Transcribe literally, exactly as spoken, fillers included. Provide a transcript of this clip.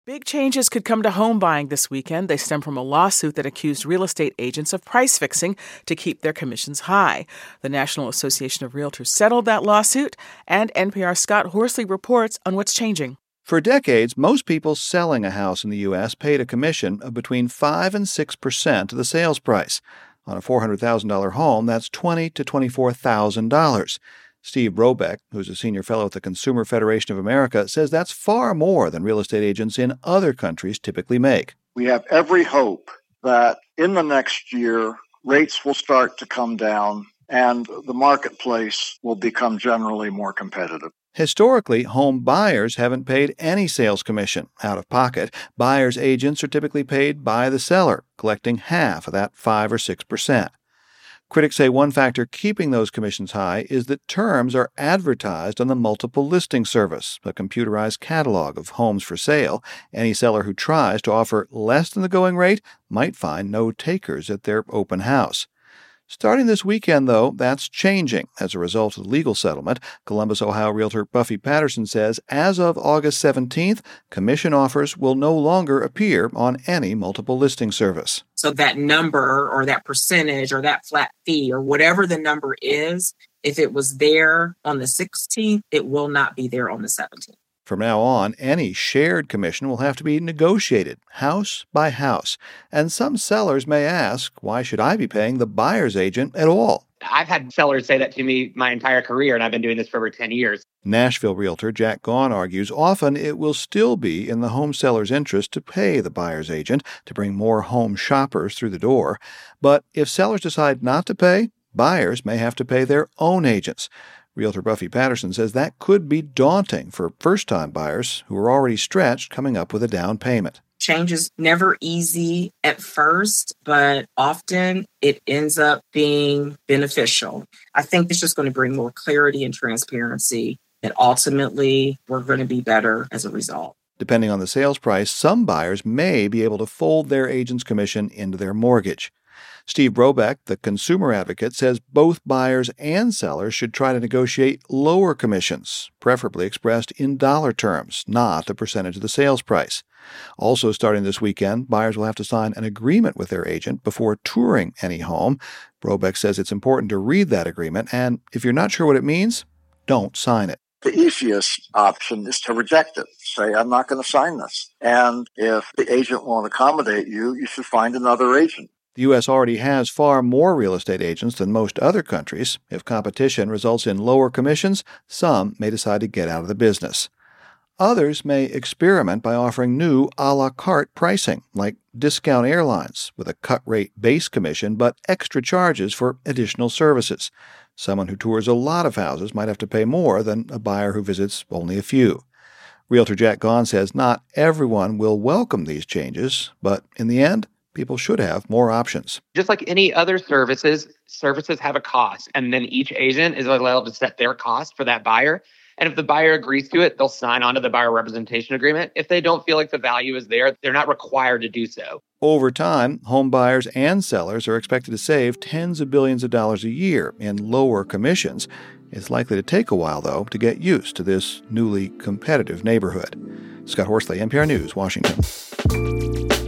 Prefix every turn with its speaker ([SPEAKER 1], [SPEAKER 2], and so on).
[SPEAKER 1] Big changes could come to home buying this weekend. They stem from a lawsuit that accused real estate agents of price fixing to keep their commissions high. The National Association of Realtors settled that lawsuit, and N P R's Scott Horsley reports on what's changing.
[SPEAKER 2] For decades, most people selling a house in the U S paid a commission of between five and six percent of the sales price. On a four hundred thousand dollars home, that's twenty thousand to twenty-four thousand dollars. Steve Brobeck, who's a senior fellow at the Consumer Federation of America, says that's far more than real estate agents in other countries typically make.
[SPEAKER 3] We have every hope that in the next year, rates will start to come down and the marketplace will become generally more competitive.
[SPEAKER 2] Historically, home buyers haven't paid any sales commission out of pocket. Buyers' agents are typically paid by the seller, collecting half of that five or six percent. Critics say one factor keeping those commissions high is that terms are advertised on the multiple listing service, a computerized catalog of homes for sale. Any seller who tries to offer less than the going rate might find no takers at their open house. Starting this weekend, though, that's changing as a result of the legal settlement. Columbus, Ohio realtor Buffy Patterson says as of August seventeenth, commission offers will no longer appear on any multiple listing service.
[SPEAKER 4] So that number or that percentage or that flat fee or whatever the number is, if it was there on the sixteenth, it will not be there on the seventeenth.
[SPEAKER 2] From now on, any shared commission will have to be negotiated, house by house. And some sellers may ask, why should I be paying the buyer's agent at all?
[SPEAKER 5] I've had sellers say that to me my entire career, and I've been doing this for over ten years.
[SPEAKER 2] Nashville realtor Jack Gaughan argues often it will still be in the home seller's interest to pay the buyer's agent to bring more home shoppers through the door. But if sellers decide not to pay, buyers may have to pay their own agents. Realtor Buffy Patterson says that could be daunting for first-time buyers who are already stretched coming up with a down payment.
[SPEAKER 4] Change is never easy at first, but often it ends up being beneficial. I think it's just going to bring more clarity and transparency, and ultimately we're going to be better as a result.
[SPEAKER 2] Depending on the sales price, some buyers may be able to fold their agent's commission into their mortgage. Steve Brobeck, the consumer advocate, says both buyers and sellers should try to negotiate lower commissions, preferably expressed in dollar terms, not a percentage of the sales price. Also starting this weekend, buyers will have to sign an agreement with their agent before touring any home. Brobeck says it's important to read that agreement, and if you're not sure what it means, don't sign it.
[SPEAKER 3] The easiest option is to reject it. Say, I'm not going to sign this. And if the agent won't accommodate you, you should find another agent.
[SPEAKER 2] The U S already has far more real estate agents than most other countries. If competition results in lower commissions, some may decide to get out of the business. Others may experiment by offering new a la carte pricing, like Discount Airlines, with a cut-rate base commission but extra charges for additional services. Someone who tours a lot of houses might have to pay more than a buyer who visits only a few. Realtor Jack Gaughan says not everyone will welcome these changes, but in the end, people should have more options.
[SPEAKER 5] Just like any other services, services have a cost, and then each agent is allowed to set their cost for that buyer. And if the buyer agrees to it, they'll sign on to the buyer representation agreement. If they don't feel like the value is there, they're not required to do so.
[SPEAKER 2] Over time, home buyers and sellers are expected to save tens of billions of dollars a year in lower commissions. It's likely to take a while, though, to get used to this newly competitive neighborhood. Scott Horsley, N P R News, Washington.